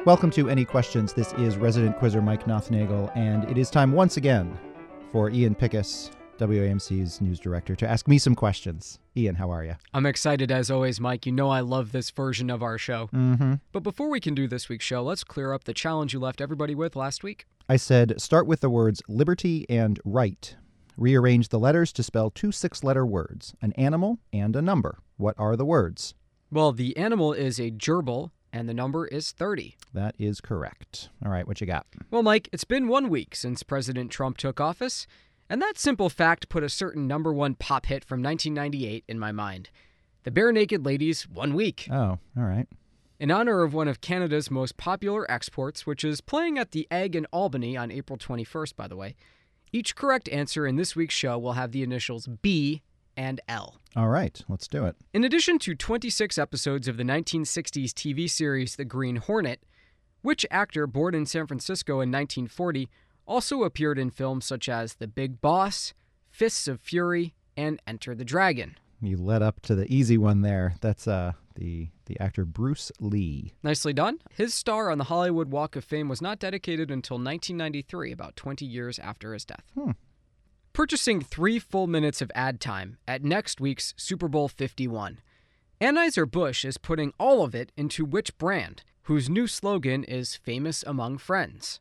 Welcome to Any Questions. This is resident quizzer Mike Nothnagel, and it is time once again for Ian Pickus, WAMC's news director, to ask me some questions. Ian, how are you? I'm excited as always, Mike. You know I love this version of our show. Mm-hmm. But before we can do this week's show, let's clear up the challenge you left everybody with last week. I said start with the words liberty and right. Rearrange the letters to spell two six-letter words, an animal and a number. What are the words? Well, the animal is a gerbil, and the number is 30. That is correct. All right, what you got? Well, Mike, it's been 1 week since President Trump took office, and that simple fact put a certain number one pop hit from 1998 in my mind. The Bare Naked Ladies, 1 week. Oh, all right. In honor of one of Canada's most popular exports, which is playing at the Egg in Albany on April 21st, by the way, each correct answer in this week's show will have the initials B and L. All right, let's do it. In addition to 26 episodes of the 1960s TV series The Green Hornet, which actor born in San Francisco in 1940 also appeared in films such as The Big Boss, Fists of Fury, and Enter the Dragon? You led up to the easy one there. That's the actor Bruce Lee. Nicely done. His star on the Hollywood Walk of Fame was not dedicated until 1993, about 20 years after his death. Purchasing 3 full minutes of ad time at next week's Super Bowl 51. Anheuser-Busch is putting all of it into which brand, whose new slogan is famous among friends?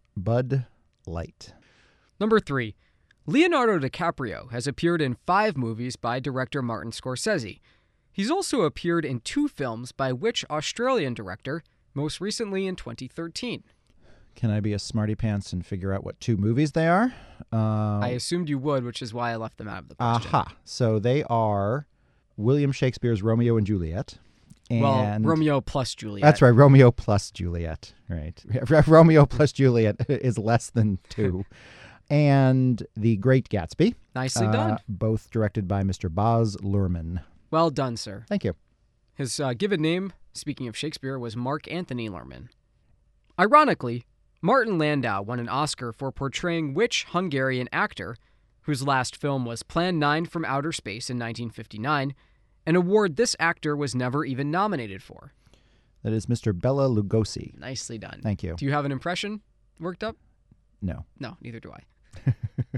Bud Light. Number 3. Leonardo DiCaprio has appeared in 5 movies by director Martin Scorsese. He's also appeared in 2 films by which Australian director, most recently in 2013? Can I be a smarty pants and figure out what 2 movies they are? I assumed you would, which is why I left them out of the question. Aha. So they are William Shakespeare's Romeo and Juliet. And Romeo plus Juliet. That's right, Romeo plus Juliet. Right. Romeo plus Juliet is less than 2. And The Great Gatsby. Nicely done. Both directed by Mr. Baz Luhrmann. Well done, sir. Thank you. His given name, speaking of Shakespeare, was Mark Anthony Luhrmann. Ironically, Martin Landau won an Oscar for portraying which Hungarian actor, whose last film was Plan 9 from Outer Space in 1959, an award this actor was never even nominated for? That is Mr. Bela Lugosi. Nicely done. Thank you. Do you have an impression worked up? No. No, neither do I.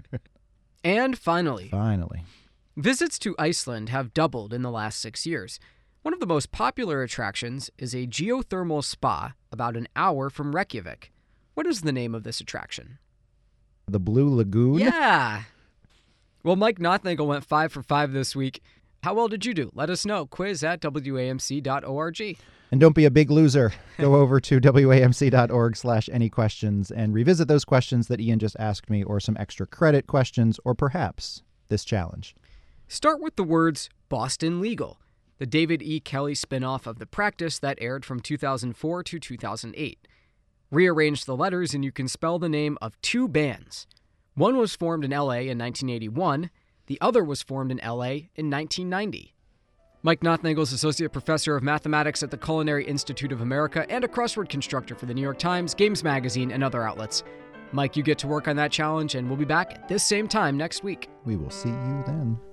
And finally, visits to Iceland have doubled in the last 6 years. One of the most popular attractions is a geothermal spa about an hour from Reykjavik. What is the name of this attraction? The Blue Lagoon? Yeah. Well, Mike Nothnagel went 5 for 5 this week. How well did you do? Let us know. quiz@wamc.org. And don't be a big loser. Go over to wamc.org/anyquestions and revisit those questions that Ian just asked me, or some extra credit questions, or perhaps this challenge. Start with the words Boston Legal, the David E. Kelly spinoff of The Practice that aired from 2004 to 2008. Rearrange the letters and you can spell the name of 2 bands. One was formed in L.A. in 1981. The other was formed in L.A. in 1990. Mike Nothnagel is Associate Professor of Mathematics at the Culinary Institute of America and a crossword constructor for the New York Times, Games Magazine, and other outlets. Mike, you get to work on that challenge, and we'll be back at this same time next week. We will see you then.